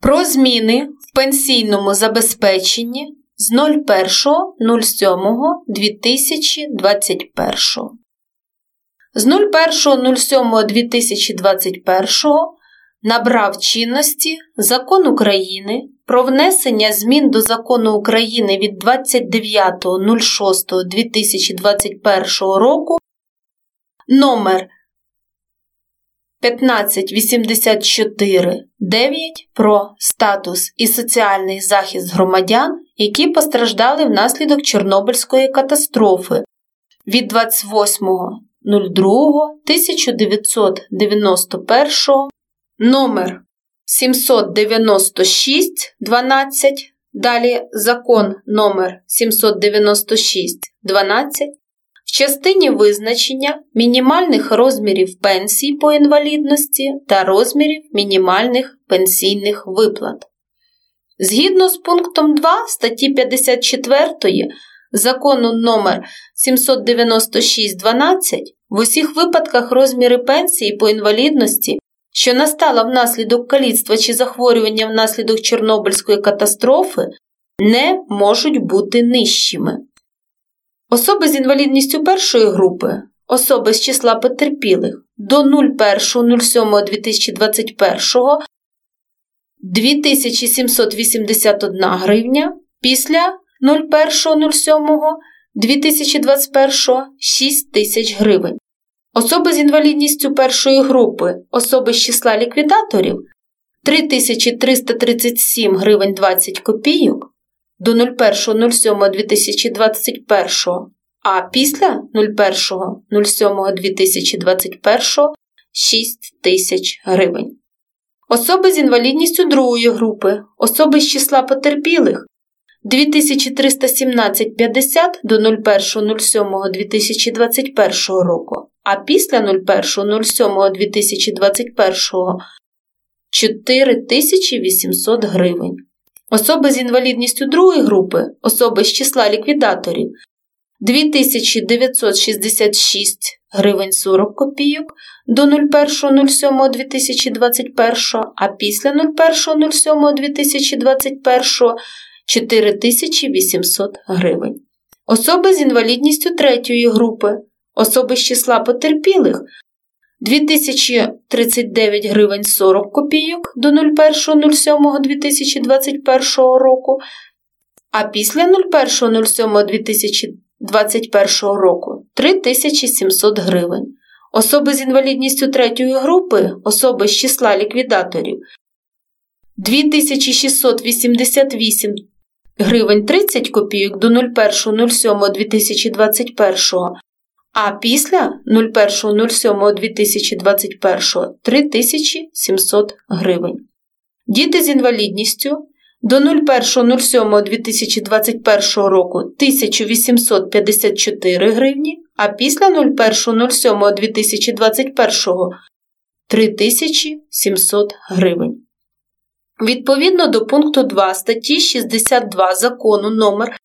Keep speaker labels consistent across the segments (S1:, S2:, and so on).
S1: Про зміни в пенсійному забезпеченні з 01.07.2021. З 01.07.2021 набрав чинності Закон України про внесення змін до Закону України від 29.06.2021 року номер 1584-9 про статус і соціальний захист громадян, які постраждали внаслідок Чорнобильської катастрофи від 28.02.1991, номер 796-12, далі закон номер 796-12, в частині визначення мінімальних розмірів пенсій по інвалідності та розмірів мінімальних пенсійних виплат. Згідно з пунктом 2 статті 54 закону номер 796-12, в усіх випадках розміри пенсії по інвалідності, що настала внаслідок каліцтва чи захворювання внаслідок Чорнобильської катастрофи, не можуть бути нижчими. Особи з інвалідністю першої групи, особи з числа потерпілих до 01.07.2021 – 2781 гривня, після 01.07.2021 – 6 тисяч гривень. Особи з інвалідністю першої групи, особи з числа ліквідаторів – 3337 гривень 20 копійок до 01.07.2021, а після 01.07.2021 – 6 тисяч гривень. Особи з інвалідністю другої групи, особи з числа потерпілих – 2317,50 до 01.07.2021 року, а після 01.07.2021 – 4800 гривень. Особи з інвалідністю другої групи, особи з числа ліквідаторів – 2966 гривень 40 копійок до 01.07.2021, а після 01.07.2021 – 4800 гривень. Особи з інвалідністю третьої групи, особи з числа потерпілих – 2039 гривень 40 копійок до 01.07.2021 року, а після 01.07.2021 року – 3700 гривень. Особи з інвалідністю третьої групи, особи з числа ліквідаторів – 2688 гривень 30 копійок до 01.07.2021, а після 01.07.2021 – 3700 гривень. Діти з інвалідністю до 01.07.2021 року – 1854 гривні, а після 01.07.2021 – 3700 гривень. Відповідно до пункту 2 статті 62 закону номер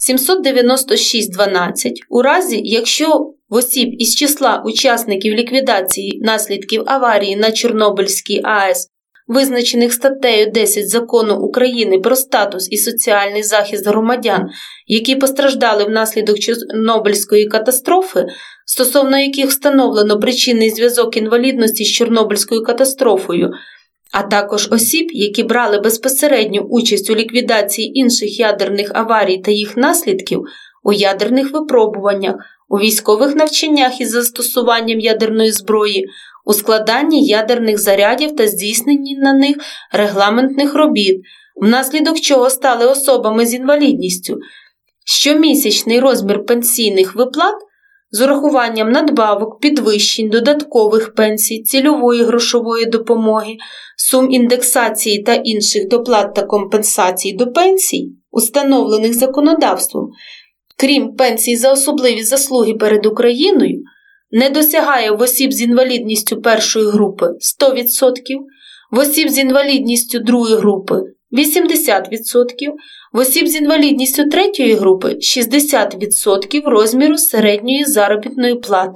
S1: 796-12, у разі, якщо в осіб із числа учасників ліквідації наслідків аварії на Чорнобильській АЕС, визначених статтею 10 Закону України про статус і соціальний захист громадян, які постраждали внаслідок Чорнобильської катастрофи, стосовно яких встановлено причинний зв'язок інвалідності з Чорнобильською катастрофою, а також осіб, які брали безпосередню участь у ліквідації інших ядерних аварій та їх наслідків, у ядерних випробуваннях, у військових навчаннях із застосуванням ядерної зброї, у складанні ядерних зарядів та здійсненні на них регламентних робіт, внаслідок чого стали особами з інвалідністю. Щомісячний розмір пенсійних виплат з урахуванням надбавок, підвищень, додаткових пенсій, цільової грошової допомоги, сум індексації та інших доплат та компенсацій до пенсій, установлених законодавством, крім пенсій за особливі заслуги перед Україною, не досягає в осіб з інвалідністю першої групи 100%, в осіб з інвалідністю другої групи 80%, в осіб з інвалідністю третьої групи 60% розміру середньої заробітної плати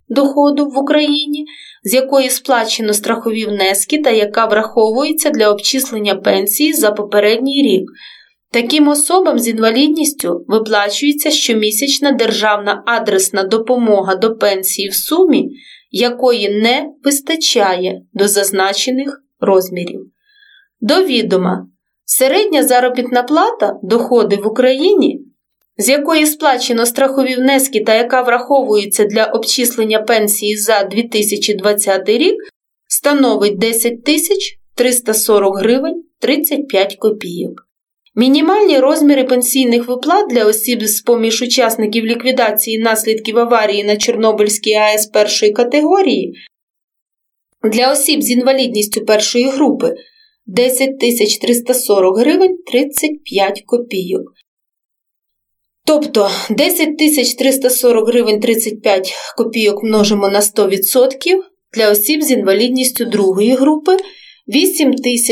S1: доходу в Україні, з якої сплачено страхові внески та яка враховується для обчислення пенсії за попередній рік. Таким особам з інвалідністю виплачується щомісячна державна адресна допомога до пенсії в сумі, якої не вистачає до зазначених розмірів. До відома, середня заробітна плата, доходи в Україні, з якої сплачено страхові внески та яка враховується для обчислення пенсії за 2020 рік, становить 10 340 гривень 35 копійок. Мінімальні розміри пенсійних виплат для осіб з-поміж учасників ліквідації наслідків аварії на Чорнобильській АЕС першої категорії для осіб з інвалідністю першої групи – 10 340 гривень 35 копійок. Тобто 10 340 гривень 35 копійок множимо на 100% для осіб з інвалідністю другої групи – 8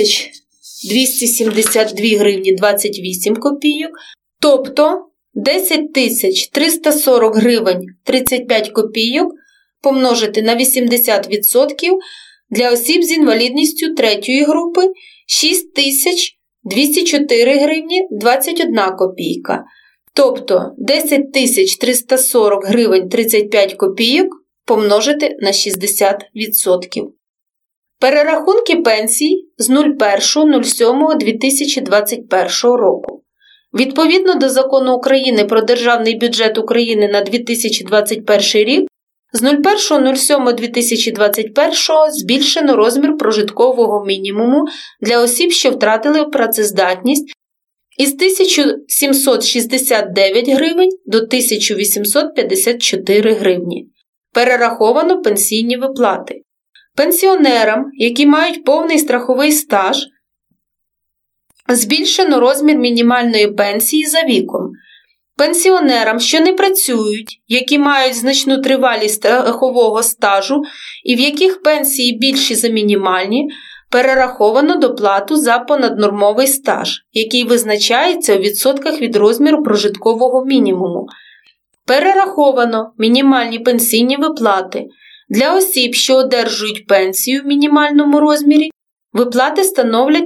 S1: 272 гривні 28 копійок, тобто 10 340 гривень 35 копійок помножити на 80% для осіб з інвалідністю третьої групи – 6 204 гривні 21 копійка, тобто 10 340 гривень 35 копійок помножити на 60%. Перерахунки пенсій з 01.07.2021 року. Відповідно до Закону України про Державний бюджет України на 2021 рік, з 01.07.2021 збільшено розмір прожиткового мінімуму для осіб, що втратили працездатність, із 1769 гривень до 1854 гривні. Перераховано пенсійні виплати. Пенсіонерам, які мають повний страховий стаж, збільшено розмір мінімальної пенсії за віком. Пенсіонерам, що не працюють, які мають значну тривалість страхового стажу і в яких пенсії більші за мінімальні, перераховано доплату за понаднормовий стаж, який визначається у відсотках від розміру прожиткового мінімуму. Перераховано мінімальні пенсійні виплати. Для осіб, що одержують пенсію в мінімальному розмірі, виплати становлять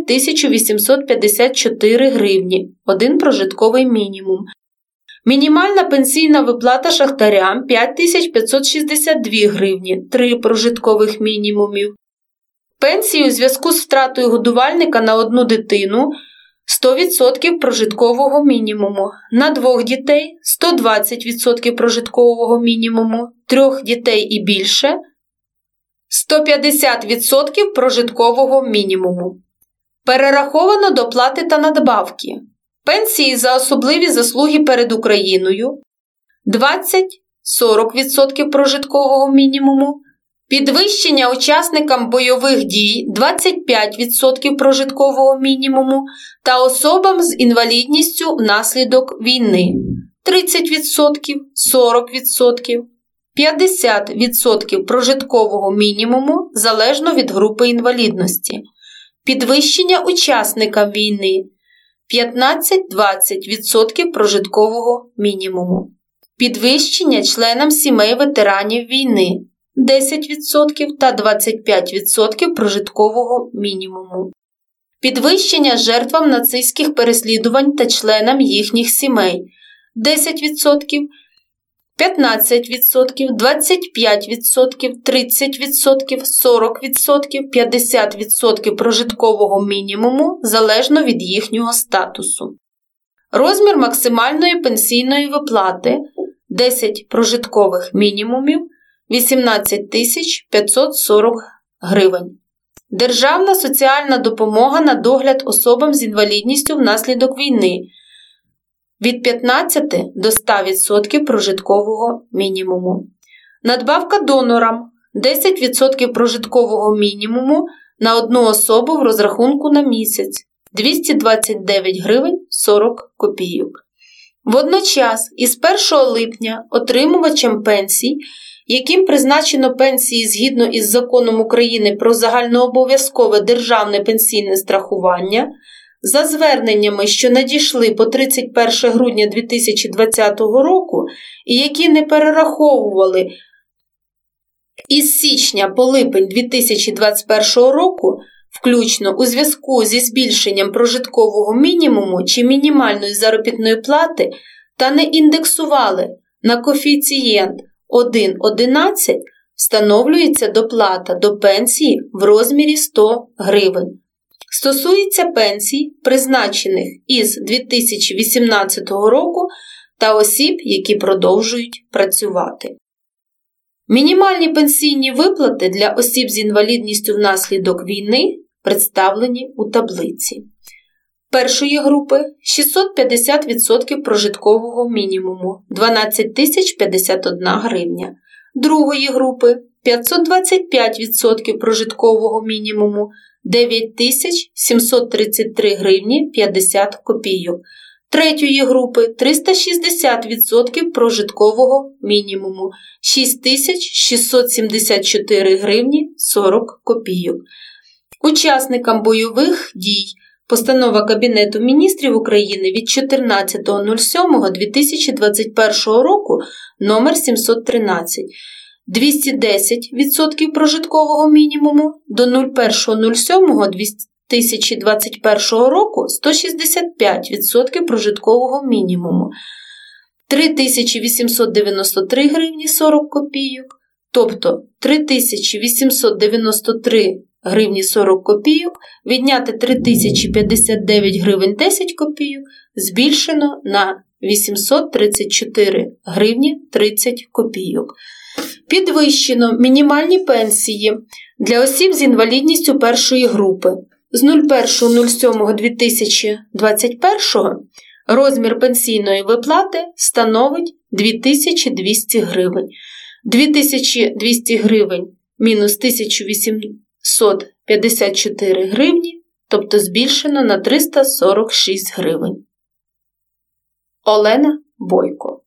S1: 1854 гривні, один прожитковий мінімум. Мінімальна пенсійна виплата шахтарям – 5562 гривні, 3 прожиткових мінімумів. Пенсії у зв'язку з втратою годувальника на одну дитину – 100% прожиткового мінімуму, на 2 дітей – 120% прожиткового мінімуму, 3 дітей і більше – 150% прожиткового мінімуму. Перераховано доплати та надбавки. Пенсії за особливі заслуги перед Україною – 20-40% прожиткового мінімуму, підвищення учасникам бойових дій – 25% прожиткового мінімуму та особам з інвалідністю внаслідок війни – 30%, 40%, 50% прожиткового мінімуму залежно від групи інвалідності, підвищення учасникам війни – 15-20% прожиткового мінімуму, підвищення членам сімей ветеранів війни – 10% та 25% прожиткового мінімуму. Підвищення жертвам нацистських переслідувань та членам їхніх сімей – 10%, 15%, 25%, 30%, 40%, 50% прожиткового мінімуму залежно від їхнього статусу. Розмір максимальної пенсійної виплати – 10 прожиткових мінімумів – 18 540 гривень. Державна соціальна допомога на догляд особам з інвалідністю внаслідок війни від 15 до 100% прожиткового мінімуму. Надбавка донорам – 10% прожиткового мінімуму на одну особу в розрахунку на місяць – 229 гривень 40 копійок. Водночас, із 1 липня отримувачам пенсій, яким призначено пенсії згідно із Законом України про загальнообов'язкове державне пенсійне страхування, за зверненнями, що надійшли по 31 грудня 2020 року і які не перераховували Із січня по липень 2021 року включно у зв'язку зі збільшенням прожиткового мінімуму чи мінімальної заробітної плати та не індексували на коефіцієнт 1,11, встановлюється доплата до пенсії в розмірі 100 гривень. Стосується пенсій, призначених із 2018 року та осіб, які продовжують працювати. Мінімальні пенсійні виплати для осіб з інвалідністю внаслідок війни представлені у таблиці. Першої групи – 650% прожиткового мінімуму – 12 051 гривня. Другої групи – 525% прожиткового мінімуму – 9 733 гривні 50 копійок. Третьої групи – 360% прожиткового мінімуму – 6 674 гривні 40 копійок. Учасникам бойових дій Постанова Кабінету Міністрів України від 14.07.2021 року номер 713 210% прожиткового мінімуму до 01.07.2021 року 165% прожиткового мінімуму 3893 гривні 40 копійок, тобто 3893 гривні 40 копійок, відняти 3059 гривень 10 копійок, збільшено на 834 гривні 30 копійок. Підвищено мінімальні пенсії для осіб з інвалідністю першої групи. З 01.07.2021 розмір пенсійної виплати становить 2200 гривень. 2200 гривень мінус 1854 гривні, тобто збільшено на 346 гривень. Олена Бойко.